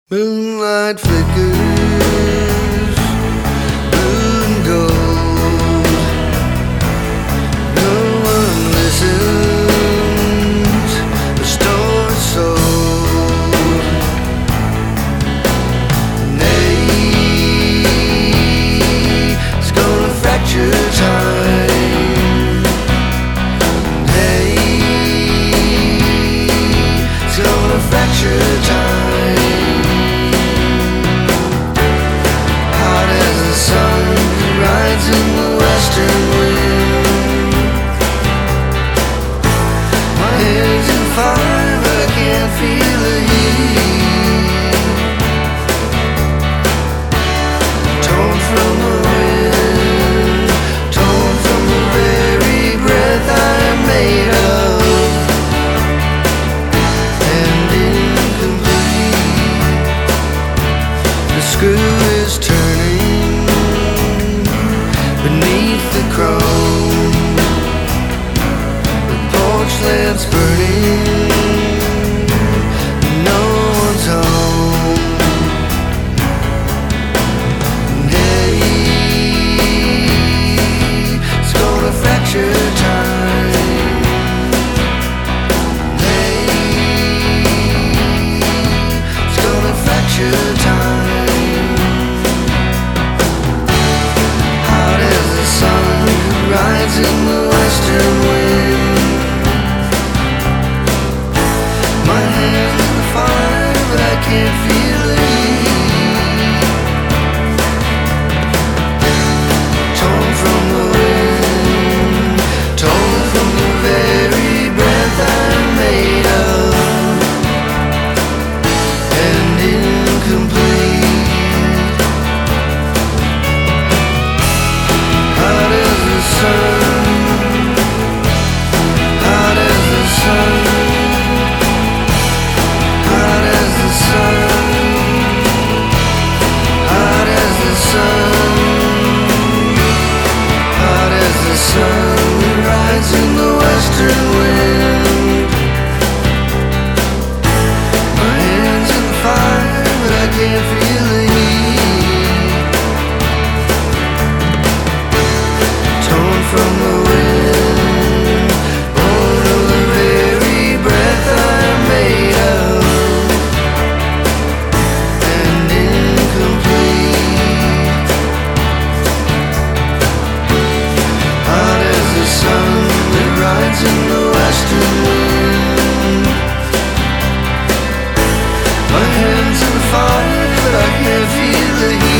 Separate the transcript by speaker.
Speaker 1: Moonlight flickers, blue and gold. No one listens, the story's sold. Nay, it's gonna fracture time. Hey, it's gonna fracture time. In the western wind, my hands in fire, but I can't feel the heat. Torn from the wind, torn from the very breath I'm made of, and incomplete. The screw is turning beneath the chrome, the porch lamps burning, no one's home. And hey, it's gonna fracture time. Hey, it's gonna fracture time. Rides in the western wind. My hands in the fire, but I can't feel the heat. Torn from the wind, torn from the very breath I'm made of, and incomplete. Hot as the sun, hot as the sun, hot as the sun, hot as the sun, hot as the sun rides in the western wind. My hands in the fire, but I can't feel the heat. Torn from the wind, born of the very breath I'm made of, and incomplete. Hot as the sun that rides in the western wind. My hands in the fire, but I can't feel the heat.